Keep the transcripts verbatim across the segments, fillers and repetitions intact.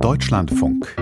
Deutschlandfunk.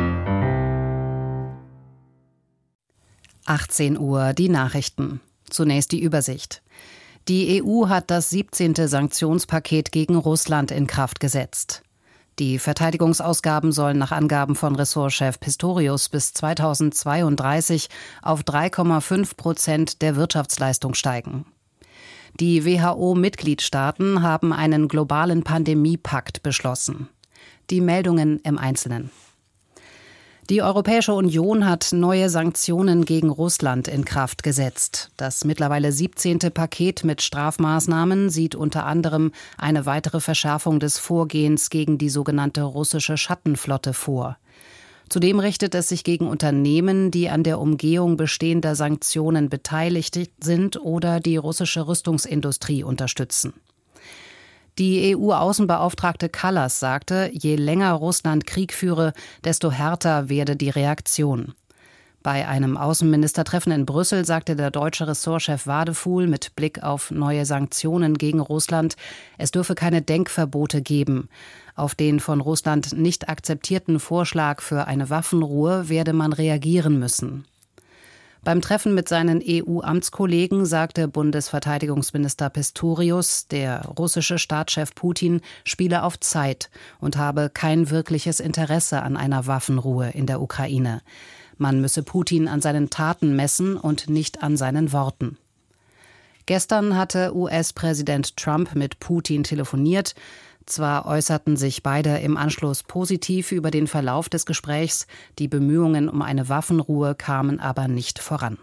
achtzehn Uhr, die Nachrichten. Zunächst die Übersicht. Die E U hat das siebzehnte Sanktionspaket gegen Russland in Kraft gesetzt. Die Verteidigungsausgaben sollen nach Angaben von Ressortchef Pistorius bis zweitausendzweiunddreißig auf drei Komma fünf Prozent der Wirtschaftsleistung steigen. Die W H O-Mitgliedstaaten haben einen globalen Pandemiepakt beschlossen. Die Meldungen im Einzelnen. Die Europäische Union hat neue Sanktionen gegen Russland in Kraft gesetzt. Das mittlerweile siebzehnte Paket mit Strafmaßnahmen sieht unter anderem eine weitere Verschärfung des Vorgehens gegen die sogenannte russische Schattenflotte vor. Zudem richtet es sich gegen Unternehmen, die an der Umgehung bestehender Sanktionen beteiligt sind oder die russische Rüstungsindustrie unterstützen. Die E U-Außenbeauftragte Kallas sagte, je länger Russland Krieg führe, desto härter werde die Reaktion. Bei einem Außenministertreffen in Brüssel sagte der deutsche Ressortchef Wadefuhl mit Blick auf neue Sanktionen gegen Russland, es dürfe keine Denkverbote geben. Auf den von Russland nicht akzeptierten Vorschlag für eine Waffenruhe werde man reagieren müssen. Beim Treffen mit seinen E U-Amtskollegen sagte Bundesverteidigungsminister Pistorius, der russische Staatschef Putin spiele auf Zeit und habe kein wirkliches Interesse an einer Waffenruhe in der Ukraine. Man müsse Putin an seinen Taten messen und nicht an seinen Worten. Gestern hatte U S-Präsident Trump mit Putin telefoniert. Zwar äußerten sich beide im Anschluss positiv über den Verlauf des Gesprächs, die Bemühungen um eine Waffenruhe kamen aber nicht voran.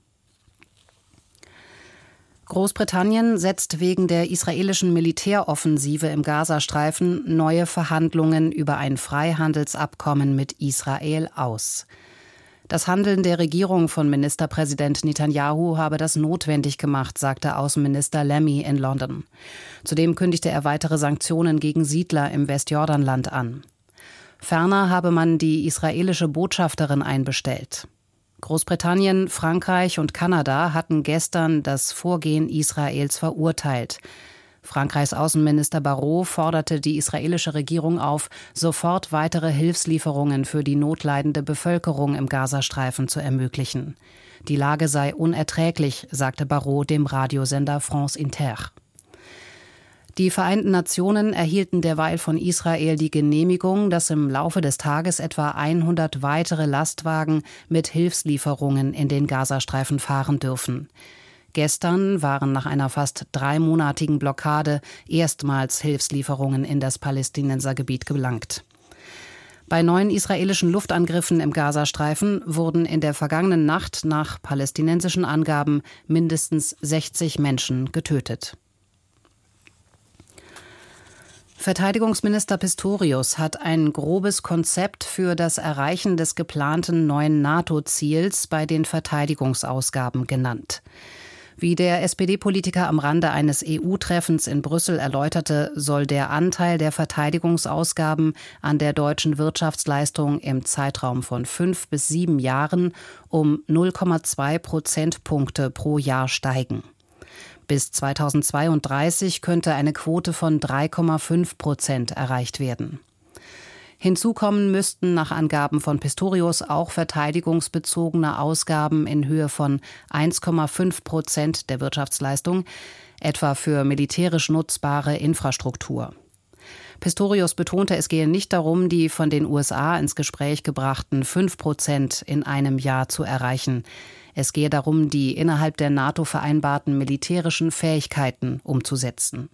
Großbritannien setzt wegen der israelischen Militäroffensive im Gazastreifen neue Verhandlungen über ein Freihandelsabkommen mit Israel aus. Das Handeln der Regierung von Ministerpräsident Netanyahu habe das notwendig gemacht, sagte Außenminister Lammy in London. Zudem kündigte er weitere Sanktionen gegen Siedler im Westjordanland an. Ferner habe man die israelische Botschafterin einbestellt. Großbritannien, Frankreich und Kanada hatten gestern das Vorgehen Israels verurteilt. Frankreichs Außenminister Barrot forderte die israelische Regierung auf, sofort weitere Hilfslieferungen für die notleidende Bevölkerung im Gazastreifen zu ermöglichen. Die Lage sei unerträglich, sagte Barrot dem Radiosender France Inter. Die Vereinten Nationen erhielten derweil von Israel die Genehmigung, dass im Laufe des Tages etwa hundert weitere Lastwagen mit Hilfslieferungen in den Gazastreifen fahren dürfen. Gestern waren nach einer fast dreimonatigen Blockade erstmals Hilfslieferungen in das Palästinensergebiet gelangt. Bei neuen israelischen Luftangriffen im Gazastreifen wurden in der vergangenen Nacht nach palästinensischen Angaben mindestens sechzig Menschen getötet. Verteidigungsminister Pistorius hat ein grobes Konzept für das Erreichen des geplanten neuen NATO-Ziels bei den Verteidigungsausgaben genannt. Wie der S P D-Politiker am Rande eines E U-Treffens in Brüssel erläuterte, soll der Anteil der Verteidigungsausgaben an der deutschen Wirtschaftsleistung im Zeitraum von fünf bis sieben Jahren um null Komma zwei Prozentpunkte pro Jahr steigen. Bis zweitausendzweiunddreißig könnte eine Quote von drei Komma fünf Prozent erreicht werden. Hinzu kommen müssten nach Angaben von Pistorius auch verteidigungsbezogene Ausgaben in Höhe von eins Komma fünf Prozent der Wirtschaftsleistung, etwa für militärisch nutzbare Infrastruktur. Pistorius betonte, es gehe nicht darum, die von den U S A ins Gespräch gebrachten fünf Prozent in einem Jahr zu erreichen. Es gehe darum, die innerhalb der NATO vereinbarten militärischen Fähigkeiten umzusetzen.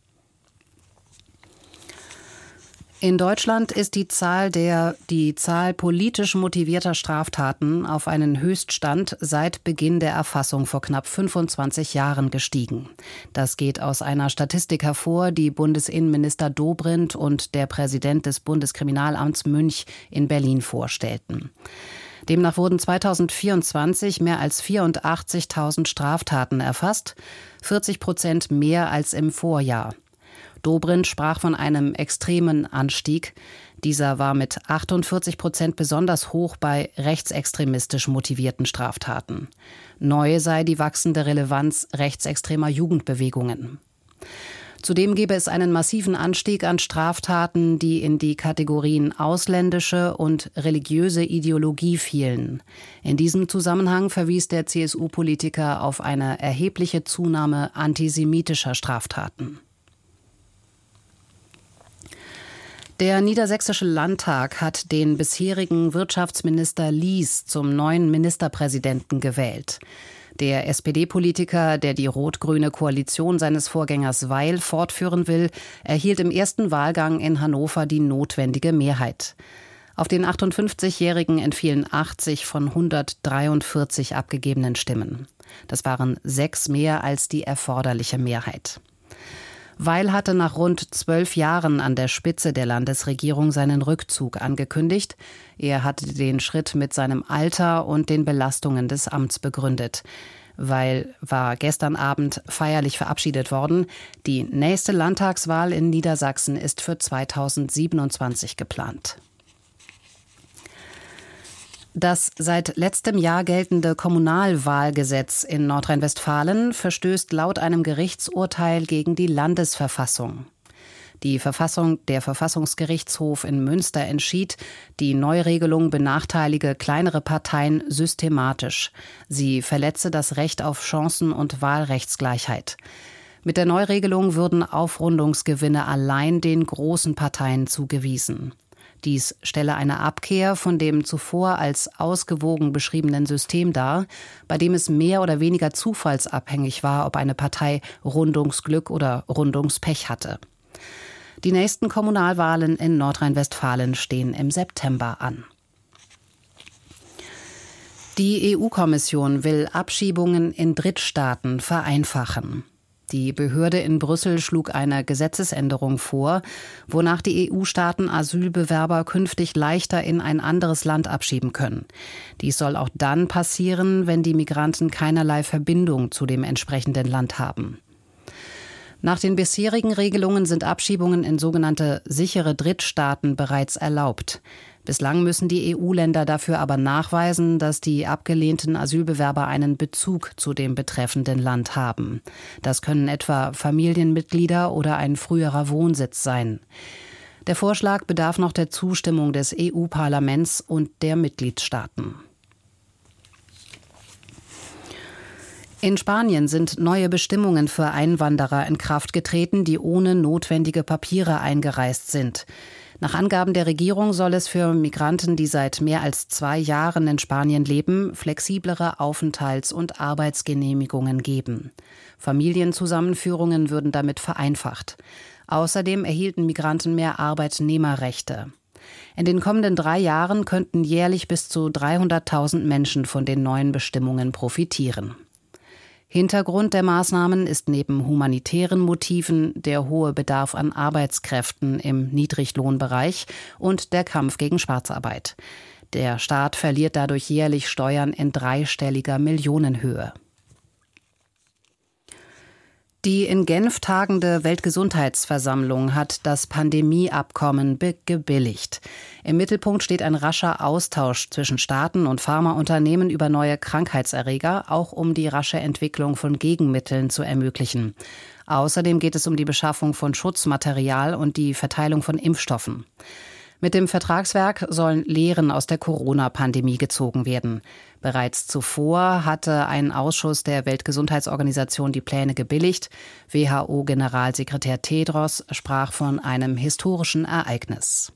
In Deutschland ist die Zahl der die Zahl politisch motivierter Straftaten auf einen Höchststand seit Beginn der Erfassung vor knapp fünfundzwanzig Jahren gestiegen. Das geht aus einer Statistik hervor, die Bundesinnenminister Dobrindt und der Präsident des Bundeskriminalamts Münch in Berlin vorstellten. Demnach wurden zweitausendvierundzwanzig mehr als vierundachtzigtausend Straftaten erfasst, vierzig Prozent mehr als im Vorjahr. Dobrindt sprach von einem extremen Anstieg. Dieser war mit achtundvierzig Prozent besonders hoch bei rechtsextremistisch motivierten Straftaten. Neu sei die wachsende Relevanz rechtsextremer Jugendbewegungen. Zudem gebe es einen massiven Anstieg an Straftaten, die in die Kategorien ausländische und religiöse Ideologie fielen. In diesem Zusammenhang verwies der C S U-Politiker auf eine erhebliche Zunahme antisemitischer Straftaten. Der Niedersächsische Landtag hat den bisherigen Wirtschaftsminister Lies zum neuen Ministerpräsidenten gewählt. Der S P D-Politiker, der die rot-grüne Koalition seines Vorgängers Weil fortführen will, erhielt im ersten Wahlgang in Hannover die notwendige Mehrheit. Auf den achtundfünfzigjährigen entfielen achtzig von hundertdreiundvierzig abgegebenen Stimmen. Das waren sechs mehr als die erforderliche Mehrheit. Weil hatte nach rund zwölf Jahren an der Spitze der Landesregierung seinen Rückzug angekündigt. Er hatte den Schritt mit seinem Alter und den Belastungen des Amts begründet. Weil war gestern Abend feierlich verabschiedet worden. Die nächste Landtagswahl in Niedersachsen ist für zweitausendsiebenundzwanzig geplant. Das seit letztem Jahr geltende Kommunalwahlgesetz in Nordrhein-Westfalen verstößt laut einem Gerichtsurteil gegen die Landesverfassung. Die Verfassung, der Verfassungsgerichtshof in Münster entschied, die Neuregelung benachteilige kleinere Parteien systematisch. Sie verletze das Recht auf Chancen- und Wahlrechtsgleichheit. Mit der Neuregelung würden Aufrundungsgewinne allein den großen Parteien zugewiesen. Dies stelle eine Abkehr von dem zuvor als ausgewogen beschriebenen System dar, bei dem es mehr oder weniger zufallsabhängig war, ob eine Partei Rundungsglück oder Rundungspech hatte. Die nächsten Kommunalwahlen in Nordrhein-Westfalen stehen im September an. Die E U-Kommission will Abschiebungen in Drittstaaten vereinfachen. Die Behörde in Brüssel schlug eine Gesetzesänderung vor, wonach die E U-Staaten Asylbewerber künftig leichter in ein anderes Land abschieben können. Dies soll auch dann passieren, wenn die Migranten keinerlei Verbindung zu dem entsprechenden Land haben. Nach den bisherigen Regelungen sind Abschiebungen in sogenannte sichere Drittstaaten bereits erlaubt. Bislang müssen die E U-Länder dafür aber nachweisen, dass die abgelehnten Asylbewerber einen Bezug zu dem betreffenden Land haben. Das können etwa Familienmitglieder oder ein früherer Wohnsitz sein. Der Vorschlag bedarf noch der Zustimmung des E U-Parlaments und der Mitgliedstaaten. In Spanien sind neue Bestimmungen für Einwanderer in Kraft getreten, die ohne notwendige Papiere eingereist sind. Nach Angaben der Regierung soll es für Migranten, die seit mehr als zwei Jahren in Spanien leben, flexiblere Aufenthalts- und Arbeitsgenehmigungen geben. Familienzusammenführungen würden damit vereinfacht. Außerdem erhielten Migranten mehr Arbeitnehmerrechte. In den kommenden drei Jahren könnten jährlich bis zu dreihunderttausend Menschen von den neuen Bestimmungen profitieren. Hintergrund der Maßnahmen ist neben humanitären Motiven der hohe Bedarf an Arbeitskräften im Niedriglohnbereich und der Kampf gegen Schwarzarbeit. Der Staat verliert dadurch jährlich Steuern in dreistelliger Millionenhöhe. Die in Genf tagende Weltgesundheitsversammlung hat das Pandemieabkommen gebilligt. Im Mittelpunkt steht ein rascher Austausch zwischen Staaten und Pharmaunternehmen über neue Krankheitserreger, auch um die rasche Entwicklung von Gegenmitteln zu ermöglichen. Außerdem geht es um die Beschaffung von Schutzmaterial und die Verteilung von Impfstoffen. Mit dem Vertragswerk sollen Lehren aus der Corona-Pandemie gezogen werden. Bereits zuvor hatte ein Ausschuss der Weltgesundheitsorganisation die Pläne gebilligt. W H O-Generalsekretär Tedros sprach von einem historischen Ereignis.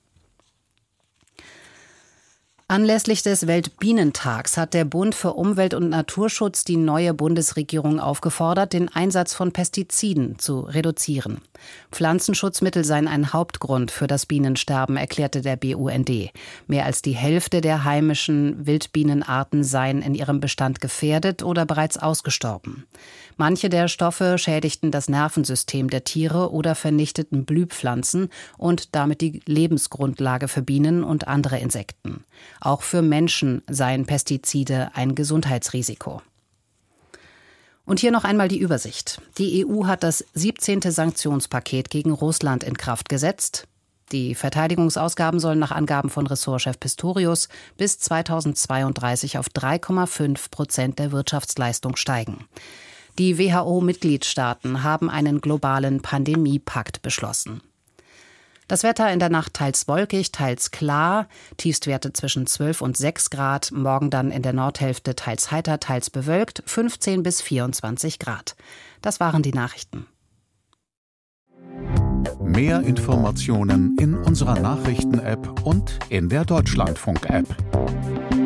Anlässlich des Weltbienentags hat der Bund für Umwelt und Naturschutz die neue Bundesregierung aufgefordert, den Einsatz von Pestiziden zu reduzieren. Pflanzenschutzmittel seien ein Hauptgrund für das Bienensterben, erklärte der B U N D. Mehr als die Hälfte der heimischen Wildbienenarten seien in ihrem Bestand gefährdet oder bereits ausgestorben. Manche der Stoffe schädigten das Nervensystem der Tiere oder vernichteten Blühpflanzen und damit die Lebensgrundlage für Bienen und andere Insekten. Auch für Menschen seien Pestizide ein Gesundheitsrisiko. Und hier noch einmal die Übersicht. Die E U hat das siebzehnte Sanktionspaket gegen Russland in Kraft gesetzt. Die Verteidigungsausgaben sollen nach Angaben von Ressortchef Pistorius bis zweitausendzweiunddreißig auf drei Komma fünf Prozent der Wirtschaftsleistung steigen. Die W H O-Mitgliedstaaten haben einen globalen Pandemiepakt beschlossen. Das Wetter in der Nacht teils wolkig, teils klar, Tiefstwerte zwischen zwölf und sechs Grad, morgen dann in der Nordhälfte teils heiter, teils bewölkt, fünfzehn bis vierundzwanzig Grad. Das waren die Nachrichten. Mehr Informationen in unserer Nachrichten-App und in der Deutschlandfunk-App.